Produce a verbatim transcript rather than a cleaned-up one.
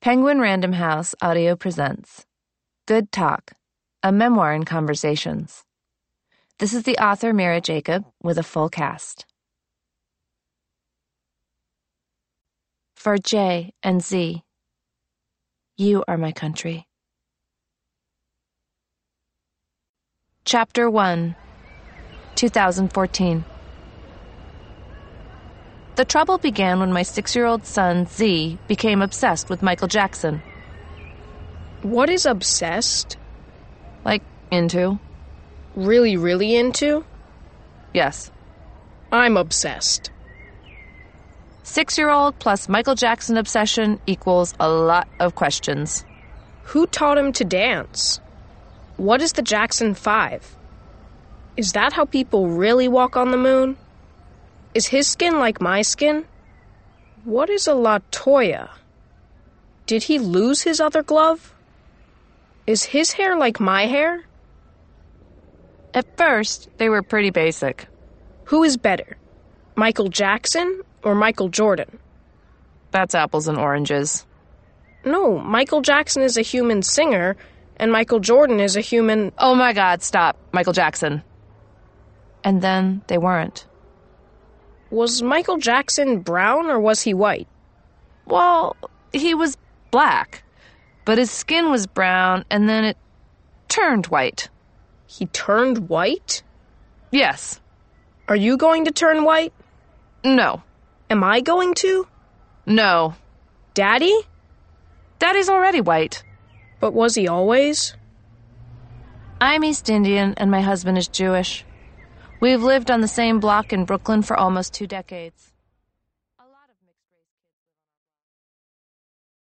Penguin Random House Audio presents Good Talk, a memoir in conversations. This is the author Mira Jacob with a full cast. For J and Z, you are my country. Chapter one, twenty fourteen. The trouble began when my six-year-old son, Z, became obsessed with Michael Jackson. What is obsessed? Like, into? Really, really into? Yes. I'm obsessed. Six-year-old plus Michael Jackson obsession equals a lot of questions. Who taught him to dance? What is the Jackson Five? Is that how people really walk on the moon? Is his skin like my skin? What is a La Toya? Did he lose his other glove? Is his hair like my hair? At first, they were pretty basic. Who is better, Michael Jackson or Michael Jordan? That's apples and oranges. No, Michael Jackson is a human singer, and Michael Jordan is a human... Oh my God, stop. Michael Jackson. And then they weren't. Was Michael Jackson brown or was he white? Well, he was black, but his skin was brown and then it turned white. He turned white? Yes. Are you going to turn white? No. Am I going to? No. Daddy? Daddy's already white. But was he always? I'm East Indian and my husband is Jewish. We've lived on the same block in Brooklyn for almost two decades.